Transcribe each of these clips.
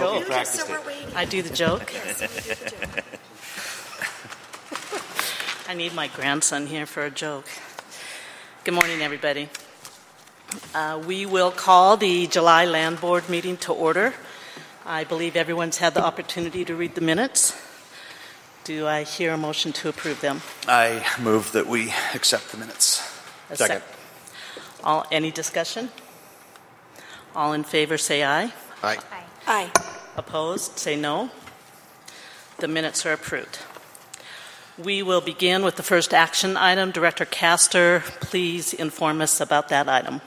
Oh, practiced so it. we're waiting. I do the joke. Yes, we did the joke. I need my grandson here for a joke. Good morning, everybody. We will call the July Land Board meeting to order. I believe everyone's had the opportunity to read the minutes. Do I hear a motion to approve them? I move that we accept the minutes. Second. Any discussion? All in favor say aye. Aye. Aye. Opposed, say no. The minutes are approved. We will begin with the first action item. Director Castor, please inform us about that item.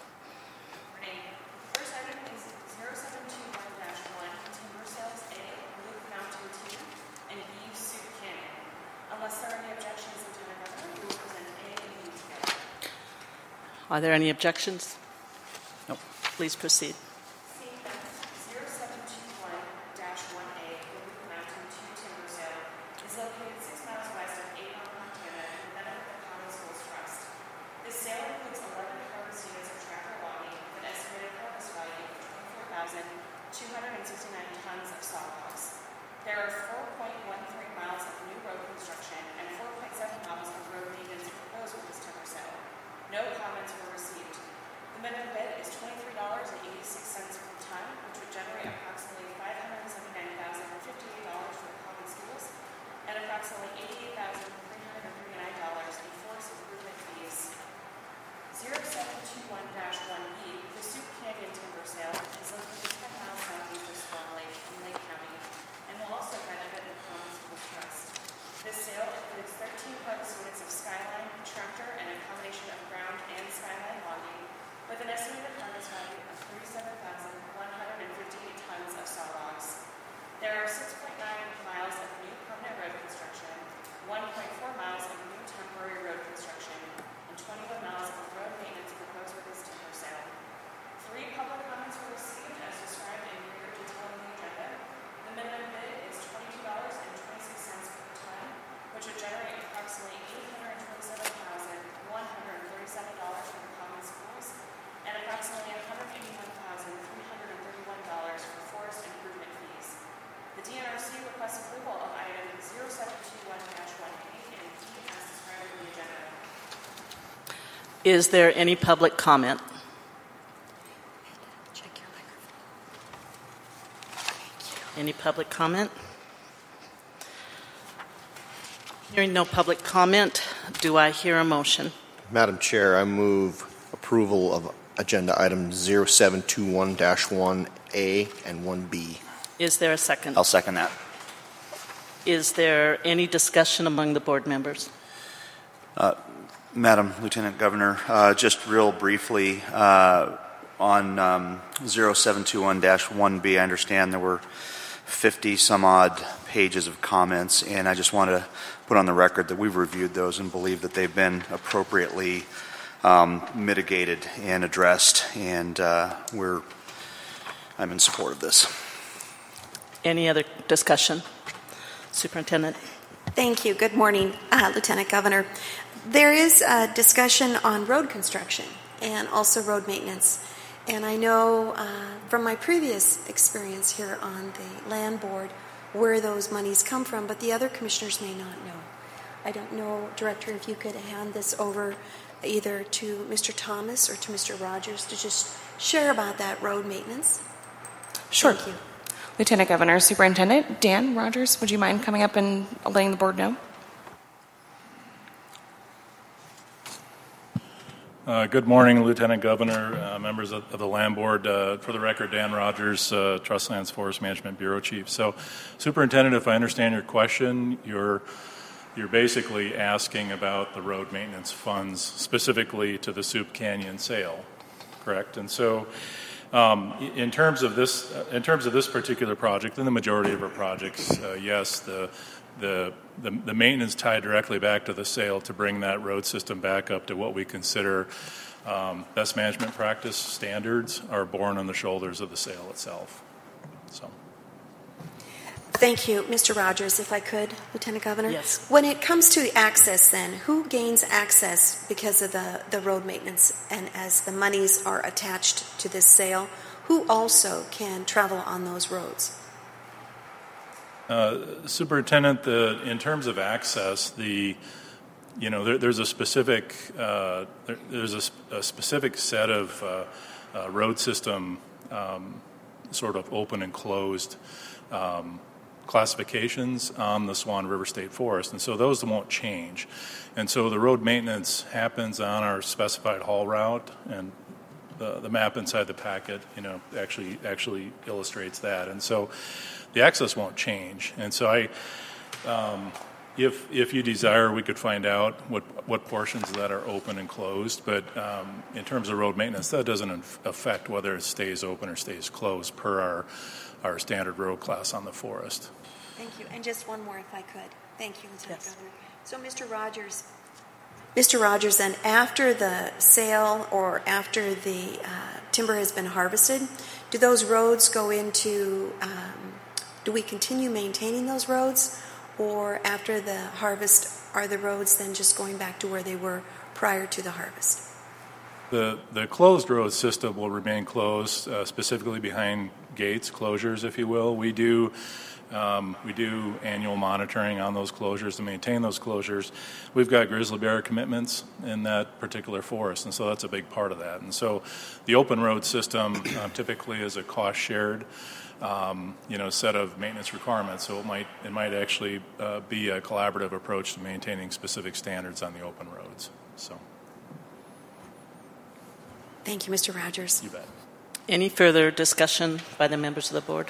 The first item is 0721-1, Timber Sales A, Blue Mountain 2, and B, Soup Canyon. Unless there are any objections, Lieutenant Governor, we will present A and B together. Are there any objections? Nope. Please proceed. CF 0721-1A, Blue Mountain 2 Timber Sale is located 6 miles west of Avon, Montana, in the benefit of the Common Schools Trust. This sale includes 11 harvest units of tractor logging with an estimated harvest value of 24,269 tons of sawlogs. There are 4.13 miles of new road construction and 4.7 miles of road maintenance proposed with this timber sale. No comments were received. The minimum bid is $23.86 per ton, which would generate approximately $579,058 for the common schools and approximately $88,339 in forest improvement fees. 0721-1B, the Soup Canyon timber sale, is located 10 miles southeast of Swan Lake in Lake County and will also benefit the Common Schools Trust. This sale includes 13 harvest units of Skyline, tractor, and a combination of ground and Skyline logging with an estimated harvest value of 37,158 tons of sawlogs. There are 6.9 miles of new permanent road construction, 1.4 miles of new temporary road construction, and 21 miles of road maintenance proposed with this timber sale. 3 public comments were received as described in greater detail in the agenda. The minimum bid is $22.26 per ton, which would generate approximately $827,137 for the common schools and approximately $181,331 for forest improvement fees. The DNRC requests approval of item 0721-1A and D as described in the agenda. Is there any public comment? Check your microphone. Any public comment? Hearing no public comment, do I hear a motion? Madam Chair, I move approval of agenda item 0721-1A and 1B. Is there a second? I'll second that. Is there any discussion among the board members? Madam Lieutenant Governor, just real briefly on 0721-1B, I understand there were 50 some odd pages of comments, and I just want to put on the record that we've reviewed those and believe that they've been appropriately mitigated and addressed, and I'm in support of this. Any other discussion? Superintendent? Thank you. Good morning, Lieutenant Governor. There is a discussion on road construction and also road maintenance. And I know from my previous experience here on the land board where those monies come from, but the other commissioners may not know. I don't know, Director, if you could hand this over either to Mr. Thomas or to Mr. Rogers to just share about that road maintenance. Sure. Thank you. Lieutenant Governor, Superintendent Dan Rogers, would you mind coming up and letting the board know? Good morning, Lieutenant Governor, members of the Land Board. For the record, Dan Rogers, Trust Lands Forest Management Bureau Chief. So, Superintendent, if I understand your question, you're basically asking about the road maintenance funds specifically to the Soup Canyon sale, correct? And so, in terms of this particular project, and the majority of our projects, yes, the maintenance tied directly back to the sale to bring that road system back up to what we consider best management practice standards are borne on the shoulders of the sale itself. So. Thank you. Mr. Rogers, if I could, Lieutenant Governor. Yes. When it comes to access then, who gains access because of the road maintenance and as the monies are attached to this sale, who also can travel on those roads? Superintendent, in terms of access, there's a specific set of road system sort of open and closed classifications on the Swan River State Forest, and so those won't change. And so the road maintenance happens on our specified haul route, and the map inside the packet, actually illustrates that. And so the access won't change. And so if you desire, we could find out what portions of that are open and closed. But in terms of road maintenance, that doesn't affect whether it stays open or stays closed per our standard road class on the forest. Thank you. And just one more, if I could. Thank you, Lieutenant Yes. Governor. So, Mr. Rogers, then after the sale or after the timber has been harvested, do those roads go into, do we continue maintaining those roads? Or after the harvest, are the roads then just going back to where they were prior to the harvest? The closed road system will remain closed, specifically behind gates, closures, if you will. We do annual monitoring on those closures to maintain those closures. We've got grizzly bear commitments in that particular forest, and so that's a big part of that. And so the open road system typically is a cost shared set of maintenance requirements. So it might actually be a collaborative approach to maintaining specific standards on the open roads. So. Thank you, Mr. Rogers. You bet. Any further discussion by the members of the board?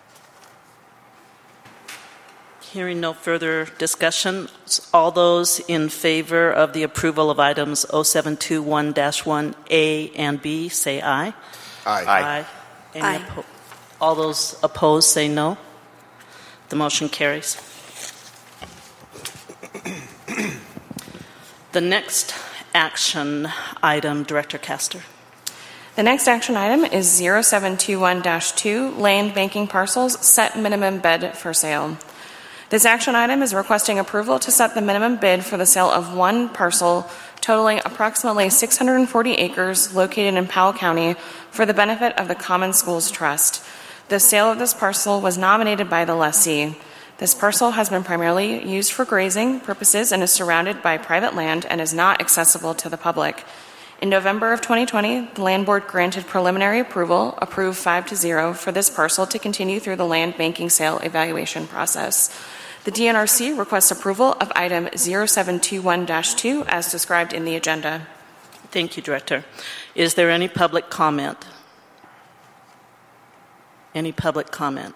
Hearing no further discussion, all those in favor of the approval of items 0721-1A and B, say aye. Aye. Any all those opposed, say no. The motion carries. The next action item, Director Castor. The next action item is 0721-2, land banking parcels, set minimum bid for sale. This action item is requesting approval to set the minimum bid for the sale of one parcel totaling approximately 640 acres located in Powell County for the benefit of the Common Schools Trust. The sale of this parcel was nominated by the lessee. This parcel has been primarily used for grazing purposes and is surrounded by private land and is not accessible to the public. In November of 2020, the Land Board granted preliminary approval, approved 5-0, for this parcel to continue through the land banking sale evaluation process. The DNRC requests approval of item 0721-2 as described in the agenda. Thank you, Director. Is there any public comment? Any public comment?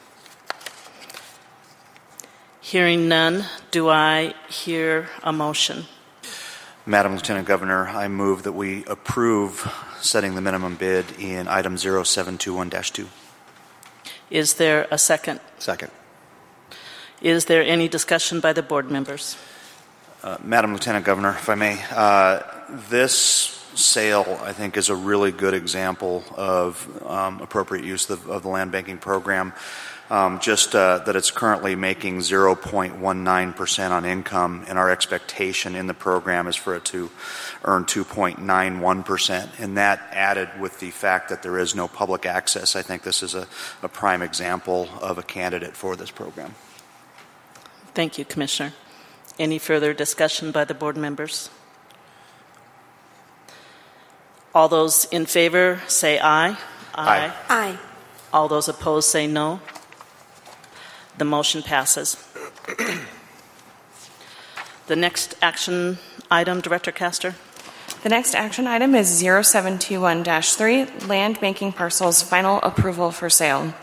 Hearing none, do I hear a motion? Madam Lieutenant Governor, I move that we approve setting the minimum bid in item 0721-2. Is there a second? Second. Is there any discussion by the board members? Madam Lieutenant Governor, if I may, this sale, I think, is a really good example of appropriate use of the land banking program. That it's currently making 0.19% on income, and our expectation in the program is for it to earn 2.91%. And that, added with the fact that there is no public access, I think this is a prime example of a candidate for this program. Thank you, Commissioner. Any further discussion by the board members? All those in favor say aye. Aye. Aye. All those opposed say no. The motion passes. The next action item, Director Castor. The next action item is 0721-3, land banking parcels, final approval for sale.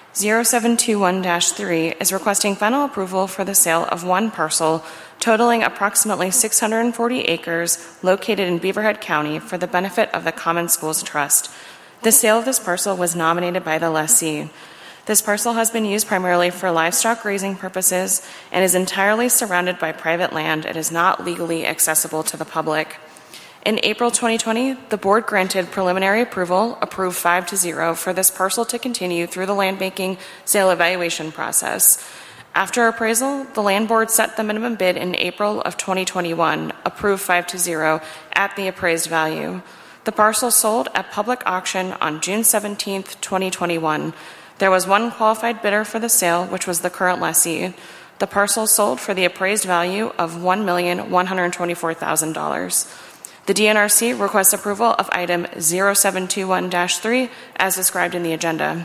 0721-3 is requesting final approval for the sale of one parcel totaling approximately 640 acres located in Beaverhead County for the benefit of the Common Schools Trust. The sale of this parcel was nominated by the lessee. This parcel has been used primarily for livestock grazing purposes and is entirely surrounded by private land and is not legally accessible to the public. In April 2020, the board granted preliminary approval, approved 5-0, for this parcel to continue through the land banking sale evaluation process. After appraisal, the land board set the minimum bid in April of 2021, approved 5-0, at the appraised value. The parcel sold at public auction on June 17, 2021. There was one qualified bidder for the sale, which was the current lessee. The parcel sold for the appraised value of $1,124,000. The DNRC requests approval of item 0721-3 as described in the agenda.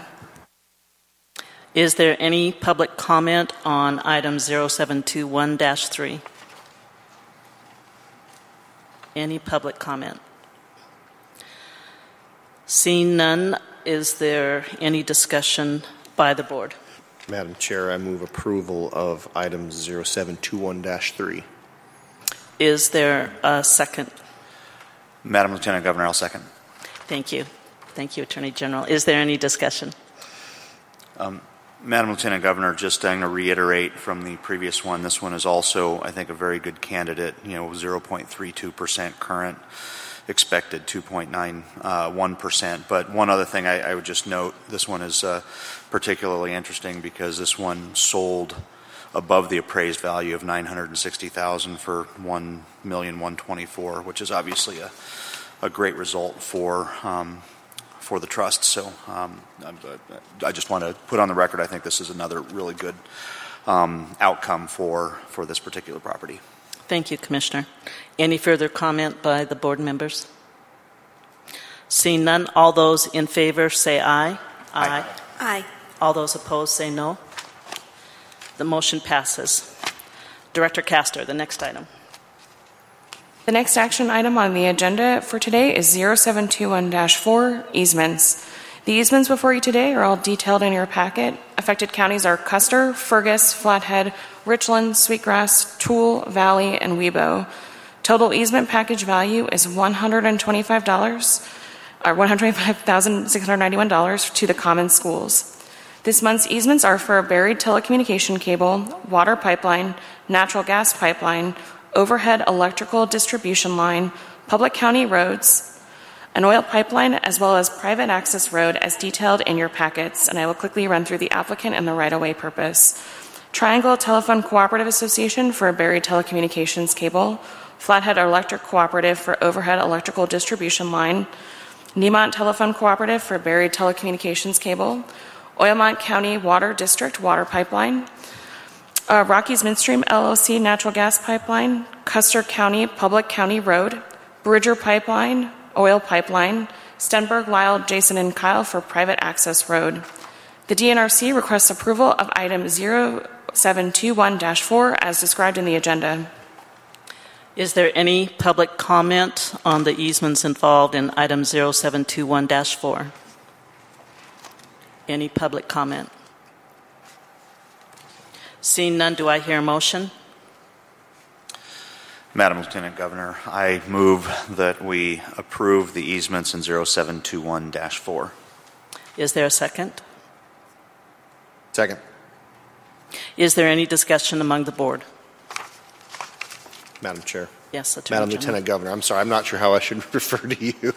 Is there any public comment on item 0721-3? Any public comment? Seeing none, is there any discussion by the board? Madam Chair, I move approval of item 0721-3. Is there a second? Madam Lieutenant Governor, I'll second. Thank you. Thank you, Attorney General. Is there any discussion? Madam Lieutenant Governor, just I'm going to reiterate from the previous one. This one is also, I think, a very good candidate. 0.32% current, expected 2.91%. But one other thing I would just note: this one is particularly interesting because this one sold above the appraised value of $960,000 for $1,124,000, which is obviously a great result for the trust. So I just want to put on the record, I think this is another really good outcome for this particular property. Thank you, Commissioner. Any further comment by the board members? Seeing none, all those in favor say aye. Aye. Aye. All those opposed say no. The motion passes. Director Castor, the next item. The next action item on the agenda for today is 0721-4, easements. The easements before you today are all detailed in your packet. Affected counties are Custer, Fergus, Flathead, Richland, Sweetgrass, Toole, Valley, and Webo. Total easement package value is $125,691 to the common schools. This month's easements are for a buried telecommunication cable, water pipeline, natural gas pipeline, overhead electrical distribution line, public county roads, an oil pipeline, as well as private access road as detailed in your packets, and I will quickly run through the applicant and the right-of-way purpose. Triangle Telephone Cooperative Association for a buried telecommunications cable, Flathead Electric Cooperative for overhead electrical distribution line, Niemont Telephone Cooperative for buried telecommunications cable, Oilmont County Water District water pipeline, Rockies Midstream LLC natural gas pipeline, Custer County Public County Road, Bridger Pipeline, oil pipeline, Stenberg, Lyle, Jason, and Kyle for private access road. The DNRC requests approval of item 0721-4 as described in the agenda. Is there any public comment on the easements involved in item 0721-4? Any public comment? Seeing none, do I hear a motion? Madam Lieutenant Governor, I move that we approve the easements in 0721-4. Is there a second? Second. Is there any discussion among the board? Madam Chair. Yes, Attorney Madam General. Lieutenant Governor, I'm sorry, I'm not sure how I should refer to you.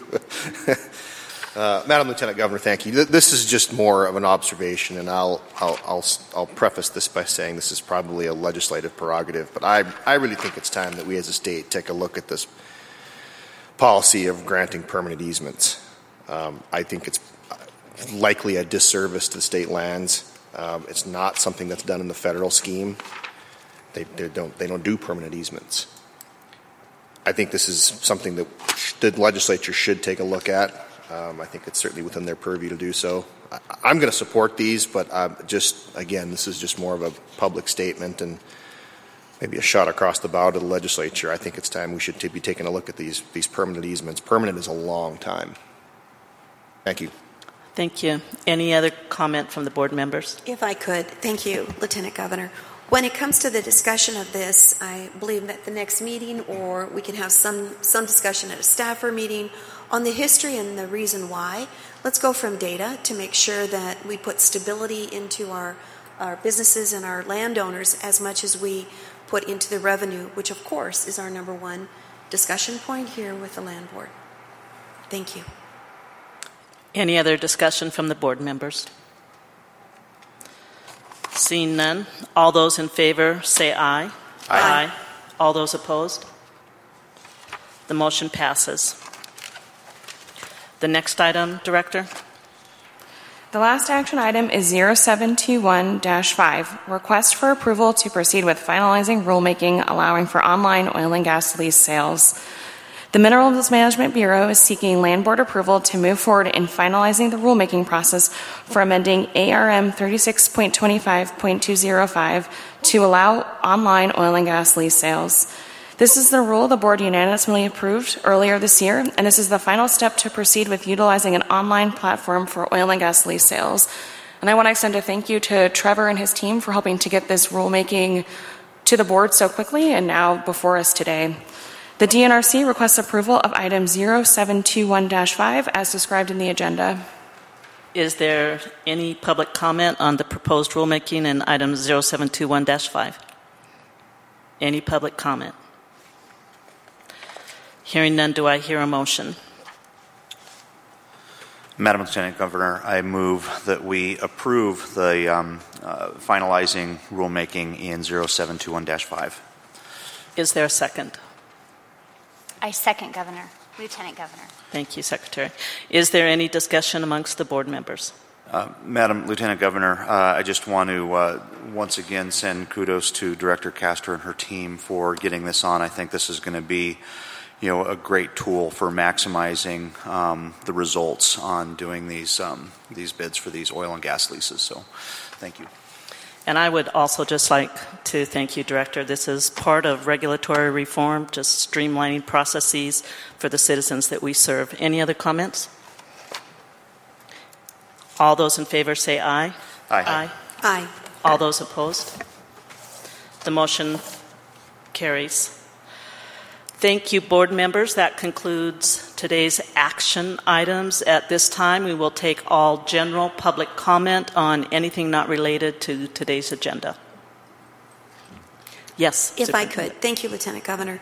Madam Lieutenant Governor, thank you. This is just more of an observation, and I'll preface this by saying this is probably a legislative prerogative, but I really think it's time that we as a state take a look at this policy of granting permanent easements. I think it's likely a disservice to the state lands. It's not something that's done in the federal scheme. They don't do permanent easements. I think this is something that the legislature should take a look at. I think it's certainly within their purview to do so. I'm going to support these, but again, this is just more of a public statement and maybe a shot across the bow to the legislature. I think it's time we should be taking a look at these permanent easements. Permanent is a long time. Thank you. Thank you. Any other comment from the board members? If I could, thank you, Lieutenant Governor. When it comes to the discussion of this, I believe that the next meeting, or we can have some discussion at a staffer meeting on the history and the reason why. Let's go from data to make sure that we put stability into our businesses and our landowners as much as we put into the revenue, which of course is our number one discussion point here with the land board. Thank you. Any other discussion from the board members? Seeing none, all those in favor say aye. Aye. All those opposed? The motion passes. The next item, Director? The last action item is 0721-5, request for approval to proceed with finalizing rulemaking allowing for online oil and gas lease sales. The Minerals Management Bureau is seeking Land Board approval to move forward in finalizing the rulemaking process for amending ARM 36.25.205 to allow online oil and gas lease sales. This is the rule the Board unanimously approved earlier this year, and this is the final step to proceed with utilizing an online platform for oil and gas lease sales. And I want to extend a thank you to Trevor and his team for helping to get this rulemaking to the Board so quickly and now before us today. The DNRC requests approval of item 0721-5 as described in the agenda. Is there any public comment on the proposed rulemaking in item 0721-5? Any public comment? Hearing none, do I hear a motion? Madam Lieutenant Governor, I move that we approve the finalizing rulemaking in 0721-5. Is there a second? I second, Governor. Lieutenant Governor. Thank you, Secretary. Is there any discussion amongst the board members? Madam Lieutenant Governor, I just want to once again send kudos to Director Castor and her team for getting this on. I think this is going to be a great tool for maximizing the results on doing these bids for these oil and gas leases. So thank you. And I would also just like to thank you, Director. This is part of regulatory reform, just streamlining processes for the citizens that we serve. Any other comments? All those in favor say aye. Aye. Aye. Aye. All those opposed? The motion carries. Thank you, board members. That concludes today's action items. At this time, we will take all general public comment on anything not related to today's agenda. Yes. If I could. Thank you, Lieutenant Governor.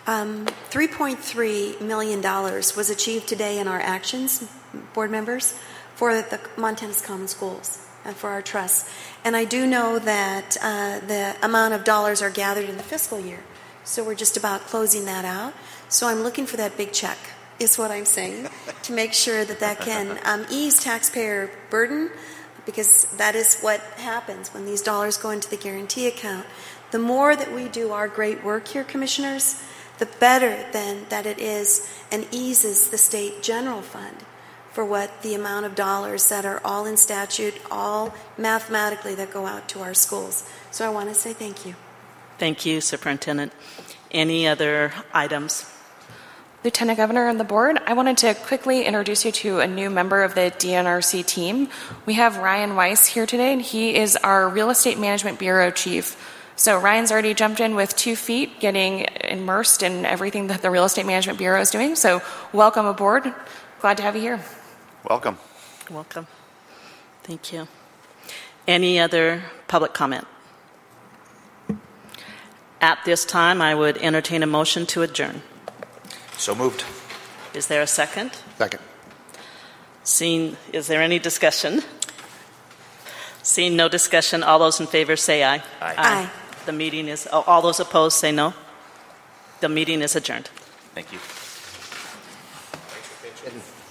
$3.3 million was achieved today in our actions, board members, for the Montana's Common Schools and for our trusts. And I do know that the amount of dollars are gathered in the fiscal year. So we're just about closing that out. So I'm looking for that big check, is what I'm saying, to make sure that can ease taxpayer burden, because that is what happens when these dollars go into the guarantee account. The more that we do our great work here, Commissioners, the better then that it is and eases the state general fund for what the amount of dollars that are all in statute, all mathematically that go out to our schools. So I want to say thank you. Thank you, Superintendent. Any other items? Lieutenant Governor and the board, I wanted to quickly introduce you to a new member of the DNRC team. We have Ryan Weiss here today, and he is our Real Estate Management Bureau Chief. So Ryan's already jumped in with 2 feet, getting immersed in everything that the Real Estate Management Bureau is doing. So welcome aboard. Glad to have you here. Welcome. Welcome. Thank you. Any other public comment? At this time, I would entertain a motion to adjourn. So moved. Is there a second? Second. Is there any discussion? Seeing no discussion, all those in favor say aye. Aye. Aye. The meeting is, all those opposed say no. The meeting is adjourned. Thank you. Thanks for pitching.